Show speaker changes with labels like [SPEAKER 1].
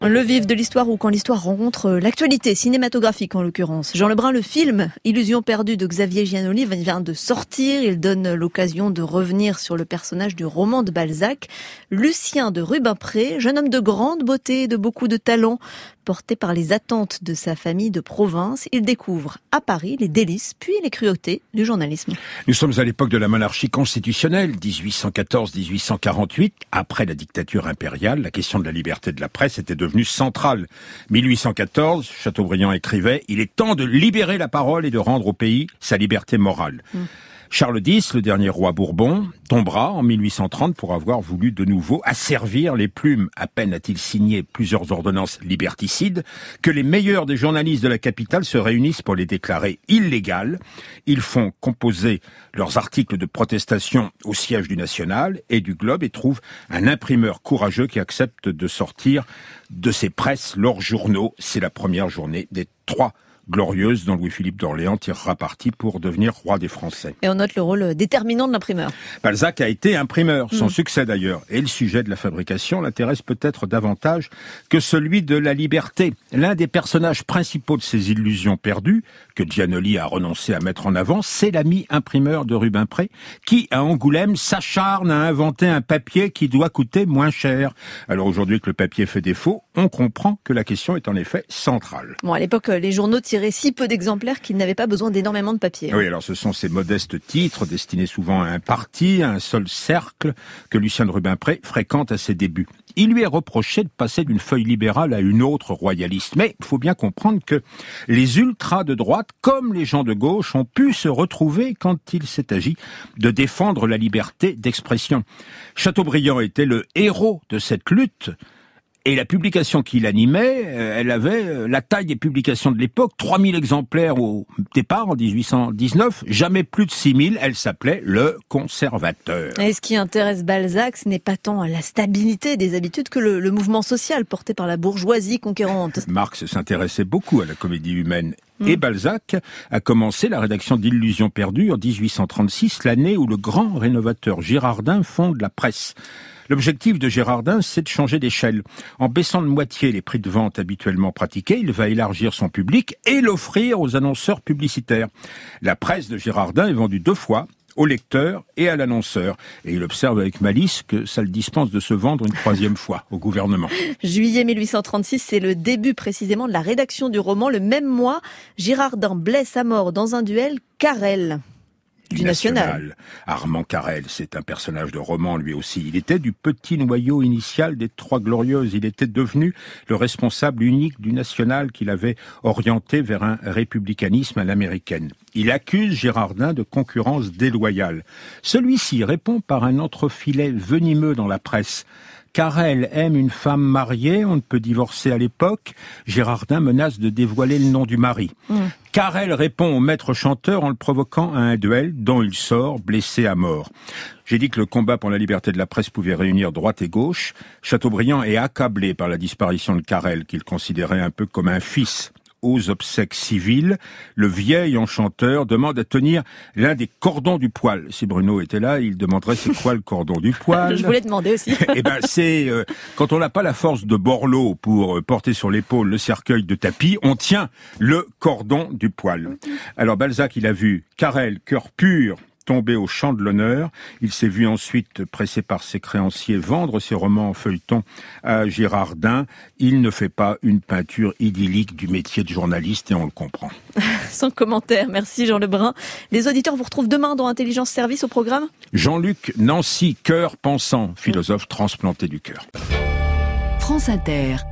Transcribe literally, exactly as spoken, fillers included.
[SPEAKER 1] Le vif de l'histoire ou quand l'histoire rencontre l'actualité cinématographique en l'occurrence. Jean Lebrun, le film Illusion perdue de Xavier Giannoli vient de sortir. Il donne l'occasion de revenir sur le personnage du roman de Balzac. Lucien de Rubempré, jeune homme de grande beauté et de beaucoup de talent, porté par les attentes de sa famille de province, il découvre à Paris les délices puis les cruautés du journalisme.
[SPEAKER 2] Nous sommes à l'époque de la monarchie constitutionnelle, dix-huit cent quatorze à dix-huit cent quarante-huit. Après la dictature impériale, la question de la liberté de la presse était devenue centrale. mille huit cent quatorze, Chateaubriand écrivait « Il est temps de libérer la parole et de rendre au pays sa liberté morale mmh. ». Charles dix, le dernier roi Bourbon, tombera en mille huit cent trente pour avoir voulu de nouveau asservir les plumes. À peine a-t-il signé plusieurs ordonnances liberticides que les meilleurs des journalistes de la capitale se réunissent pour les déclarer illégales. Ils font composer leurs articles de protestation au siège du National et du Globe et trouvent un imprimeur courageux qui accepte de sortir de ses presses leurs journaux. C'est la première journée des trois glorieuse dont Louis-Philippe d'Orléans tirera parti pour devenir roi des Français.
[SPEAKER 1] Et on note le rôle déterminant de l'imprimeur.
[SPEAKER 2] Balzac a été imprimeur, son mmh. succès d'ailleurs. Et le sujet de la fabrication l'intéresse peut-être davantage que celui de la liberté. L'un des personnages principaux de ces illusions perdues, que Giannoli a renoncé à mettre en avant, c'est l'ami imprimeur de Rubempré, qui, à Angoulême, s'acharne à inventer un papier qui doit coûter moins cher. Alors aujourd'hui que le papier fait défaut, on comprend que la question est en effet centrale.
[SPEAKER 1] Bon, à l'époque, les journaux tiraient si peu d'exemplaires qu'ils n'avaient pas besoin d'énormément de papier.
[SPEAKER 2] Oui, alors ce sont ces modestes titres destinés souvent à un parti, à un seul cercle, que Lucien de Rubempré fréquente à ses débuts. Il lui est reproché de passer d'une feuille libérale à une autre royaliste. Mais il faut bien comprendre que les ultras de droite, comme les gens de gauche, ont pu se retrouver quand il s'est agi de défendre la liberté d'expression. Chateaubriand était le héros de cette lutte. Et la publication qu'il animait, elle avait la taille des publications de l'époque, trois mille exemplaires au départ en dix-huit cent dix-neuf, jamais plus de six mille, elle s'appelait Le Conservateur.
[SPEAKER 1] Et ce qui intéresse Balzac, ce n'est pas tant la stabilité des habitudes que le, le mouvement social porté par la bourgeoisie conquérante.
[SPEAKER 2] Marx s'intéressait beaucoup à la comédie humaine. Et Balzac a commencé la rédaction d'Illusions perdues en dix-huit cent trente-six, l'année où le grand rénovateur Girardin fonde la presse. L'objectif de Girardin, c'est de changer d'échelle. En baissant de moitié les prix de vente habituellement pratiqués, il va élargir son public et l'offrir aux annonceurs publicitaires. La presse de Girardin est vendue deux fois, au lecteur et à l'annonceur. Et il observe avec malice que ça le dispense de se vendre une troisième fois au gouvernement.
[SPEAKER 1] Juillet mille huit cent trente-six, c'est le début précisément de la rédaction du roman. Le même mois, Girardin blesse à mort dans un duel Carrel. Du National.
[SPEAKER 2] National. Armand Carrel, c'est un personnage de roman lui aussi. Il était du petit noyau initial des Trois Glorieuses. Il était devenu le responsable unique du National qu'il avait orienté vers un républicanisme à l'américaine. Il accuse Girardin de concurrence déloyale. Celui-ci répond par un entrefilet venimeux dans la presse. Carrel aime une femme mariée, on ne peut divorcer à l'époque. Girardin menace de dévoiler le nom du mari. Mmh. Carrel répond au maître chanteur en le provoquant à un duel dont il sort blessé à mort. J'ai dit que le combat pour la liberté de la presse pouvait réunir droite et gauche. Chateaubriand est accablé par la disparition de Carrel, qu'il considérait un peu comme un fils. Aux obsèques civiles, le vieil enchanteur demande à tenir l'un des cordons du poil. Si Bruno était là, il demanderait c'est quoi le cordon du poil.
[SPEAKER 1] Je voulais demander aussi.
[SPEAKER 2] Eh ben c'est euh, quand on n'a pas la force de Borloo pour euh, porter sur l'épaule le cercueil de tapis, on tient le cordon du poil. Alors Balzac, il a vu Carrel, cœur pur, tombé au champ de l'honneur. Il s'est vu ensuite, pressé par ses créanciers, vendre ses romans en feuilleton à Girardin. Il ne fait pas une peinture idyllique du métier de journaliste et on le comprend.
[SPEAKER 1] Sans commentaire, merci Jean Lebrun. Les auditeurs vous retrouvent demain dans Intelligence Service au programme.
[SPEAKER 2] Jean-Luc Nancy, cœur pensant, philosophe transplanté du cœur.
[SPEAKER 3] France Inter.